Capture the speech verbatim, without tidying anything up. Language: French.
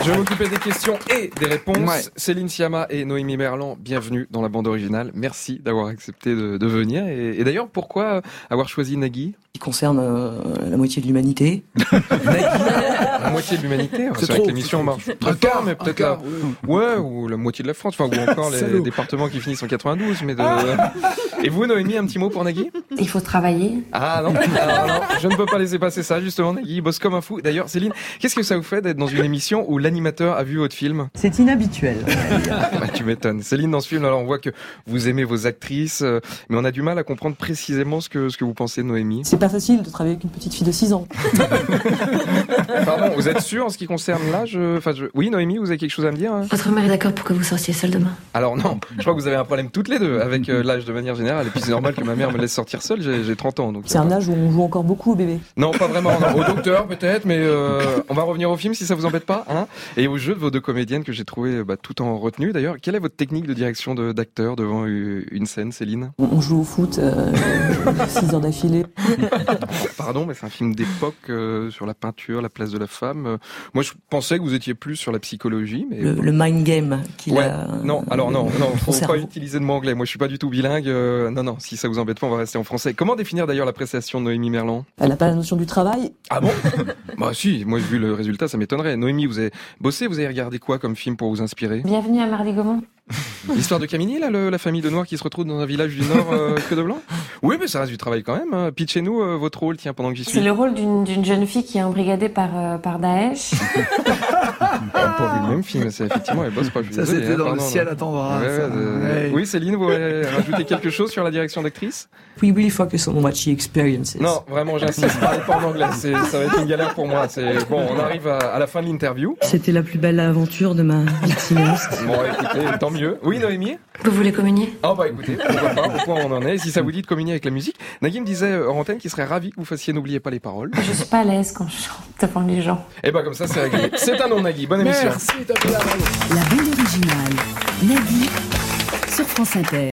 Je vais m'occuper des questions et des réponses. Ouais. Céline Sciamma et Noémie Merlan, bienvenue dans la bande originale. Merci d'avoir accepté de, de venir. Et, et d'ailleurs, pourquoi avoir choisi Nagui ? Qui concerne euh, la moitié de l'humanité. La moitié de l'humanité. C'est, c'est vrai que l'émission marche très fort, mais peut-être la, ouais, ou la moitié de la France, enfin, ou encore les Salaud. départements qui finissent en quatre-vingt-douze. Mais de... Et vous, Noémie, un petit mot pour Nagui ? Il faut travailler. Ah non, alors, non, je ne peux pas laisser passer ça, justement. Nagui bosse comme un fou. D'ailleurs, Céline, qu'est-ce que ça vous fait d'être dans une émission où l'animateur a vu votre film ? C'est inhabituel. Bah, tu m'étonnes. Céline, dans ce film, alors on voit que vous aimez vos actrices, euh, mais on a du mal à comprendre précisément ce que, ce que vous pensez de Noémie. C'est pas facile de travailler avec une petite fille de six ans. Pardon, vous êtes sûr en ce qui concerne l'âge ? Enfin, je... Oui, Noémie, vous avez quelque chose à me dire ? hein Votre mère est d'accord pour que vous sortiez seule demain. Alors non, je crois que vous avez un problème toutes les deux avec euh, l'âge de manière générale. Et puis c'est normal que ma mère me laisse sortir seule, j'ai, j'ai trente ans. Donc, C'est euh, un âge où on joue encore beaucoup au bébé. Non, pas vraiment. Non. Au docteur peut-être, mais euh, on va revenir au film si ça vous embête pas. Hein, et au jeu de vos deux comédiennes que j'ai trouvé bah, tout en retenue. D'ailleurs, quelle est votre technique de direction de, d'acteur devant une scène, Céline ? On, on joue au foot euh, six heures d'affilée. Pardon, mais c'est un film d'époque euh, sur la peinture, la place de la femme. Euh, moi, je pensais que vous étiez plus sur la psychologie, mais Le, le mind game qu'il ouais. a. Non, alors non, non, faut cerveau. pas utiliser de mot anglais. Moi, je suis pas du tout bilingue. Euh, non, non, si ça vous embête pas, on va rester en français. Comment définir d'ailleurs l'appréciation de Noémie Merlan ? Elle n'a pas la notion du travail. Ah bon ? Bah si, moi vu le résultat, ça m'étonnerait. Noémie, vous avez bossé, vous avez regardé quoi comme film pour vous inspirer ? Bienvenue à Marly-Gaumont. L'histoire de Camini, là, le, la famille de Noirs qui se retrouve dans un village du Nord euh, que de blancs ? Oui, mais ça reste du travail quand même. Hein. Pitchez-nous euh, votre rôle, tiens, pendant que j'y suis. C'est le rôle d'une, d'une jeune fille qui est embrigadée par, euh, par Daesh. On n'a pas vu le même film, c'est effectivement, elle bosse pas. Je suis Ça, désolé, c'était hein, dans pardon, le ciel non. attendra. Ouais, ça. euh, Ouais. Oui, Céline, vous voulez rajouter quelque chose sur la direction d'actrice ? We really focus on what she experiences. Non, vraiment, j'insiste, parlez pas en anglais, c'est, ça va être une galère pour moi. C'est, bon, on arrive à, à la fin de l'interview. C'était la plus belle aventure de ma vie de cinéaste. Bon, écoutez, tant mieux. Oui, Noémie ? Vous voulez communier ? Ah bah écoutez, pourquoi pas, au point où on en est. Si ça vous dit de communier avec la musique, Nagui me disait euh, en antenne qu'il serait ravi que vous fassiez N'oubliez pas les paroles. Je suis pas à l'aise quand je chante devant les gens. Et bah comme ça, c'est réglé. C'est un nom, Nagui. Bonne émission. Merci, tapez la main. La bande originale. Nagui sur France Inter.